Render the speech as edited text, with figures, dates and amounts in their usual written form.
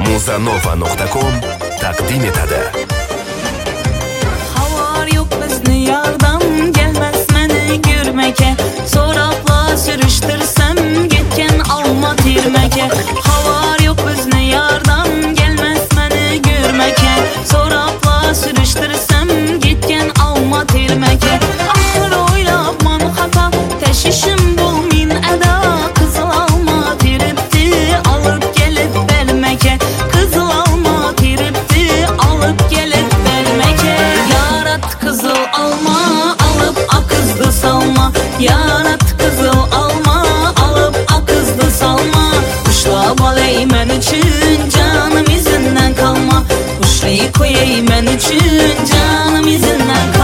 muzanova.com taqdim etadi. Xabar yo'q bizni yardan, gelmez meni görmeke. So'rabla sürüştirsem ketken alma tirmeke. Xabar yo'q bizni yardan, gelmez meni görmeke. So'rabla sürüştirsem ketken alma tirmeke. Ahir oylab man xata, teşişim bul min ada. Kızıl alma tiripti, alıp gelip vermeke. Kızıl alma tiripti, alıp gelip vermeke. Yarat kızıl alma, alıp akızdı salma. Yarat kızıl alma, alıp akızdı salma. Kuşla balay men üçün, canım izinden kalma. Kuşlayı koyayım men üçün, canım izinden kalma.